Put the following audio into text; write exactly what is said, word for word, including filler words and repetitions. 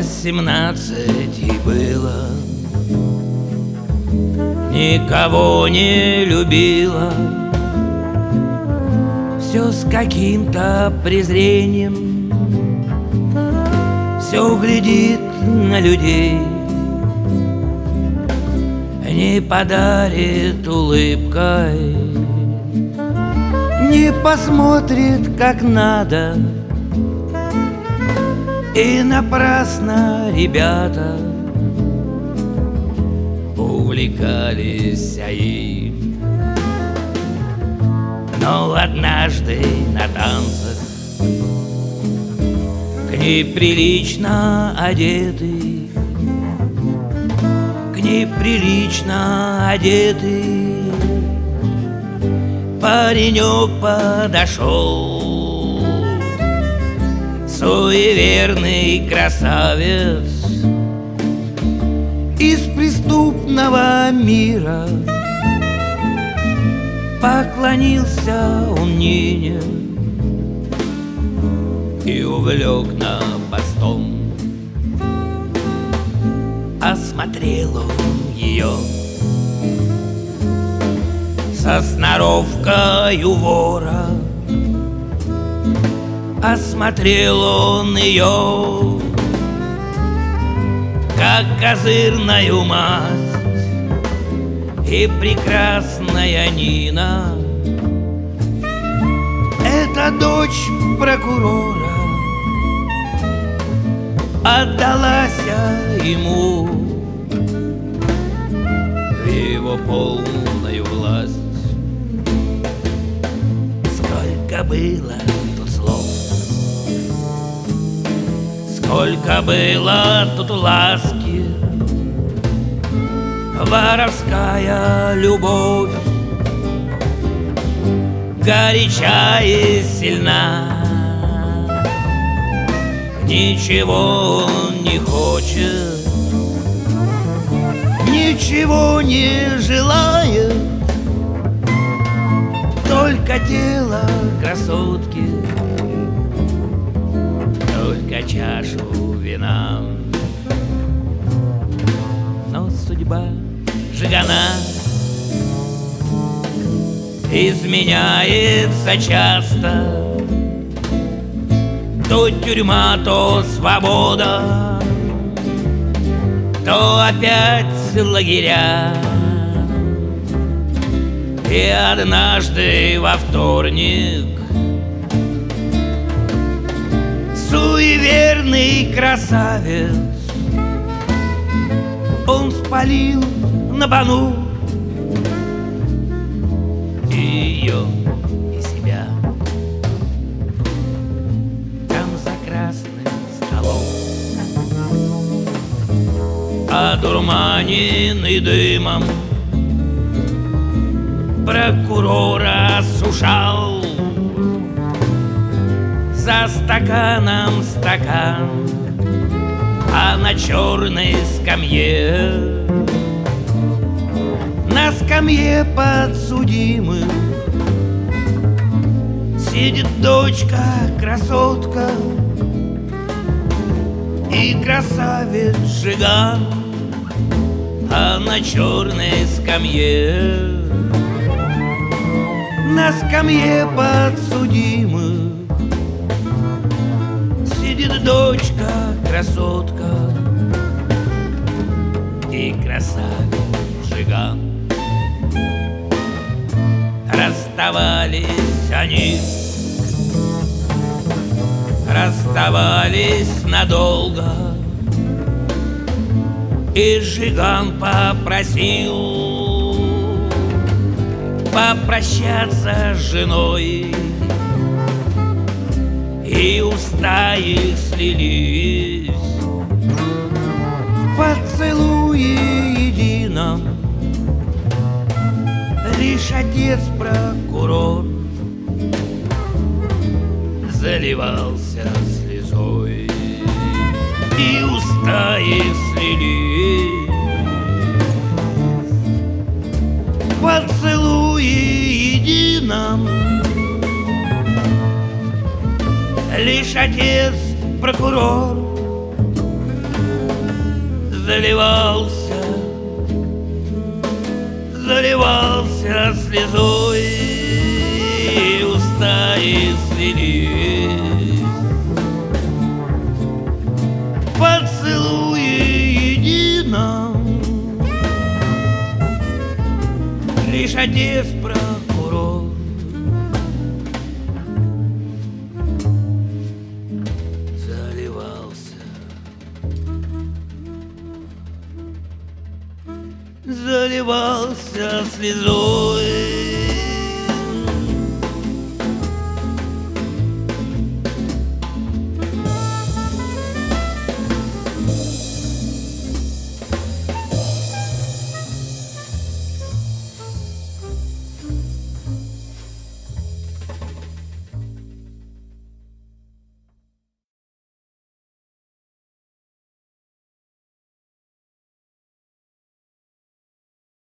Восемнадцать и было, никого не любила, все с каким-то презрением, все глядит на людей, не подарит улыбкой, не посмотрит как надо. И напрасно ребята увлекались им. Но однажды на танцах к ней прилично одетый, к ней прилично одетый паренек подошел. Суеверный красавец из преступного мира, поклонился он Нине и увлек на постом. Осмотрел он ее со сноровкою вора, осмотрел он ее, как козырную масть, и прекрасная Нина — это дочь прокурора, отдалась ему в его полную власть. Сколько было тут слов, сколько было тут ласки, воровская любовь, горяча и сильна. Ничего он не хочет, ничего не желает, только тело красотки, только чашу вина. Но судьба жигана изменяется часто, то тюрьма, то свобода, то опять лагеря. И однажды во вторник суеверный красавец, он спалил на бану ее и себя. Там за красным столом, одурманенный дымом, прокурора осушал за стаканом стакан, а на черной скамье, на скамье подсудимых сидит дочка красотка и красавец жиган, а на черной скамье, на скамье подсудимых сидит дочка красотка и красавец жиган. Расставались они, расставались надолго, и жиган попросил попрощаться с женой, и уста их слились в поцелуе едином. Лишь отец-прокурор заливался слезой, и уста их слились в поцелуе едином. Лишь отец-прокурор заливался, заливался слезой, и уста и слились. В поцелуе едином лишь отец прокурор заливался, заливался слезой.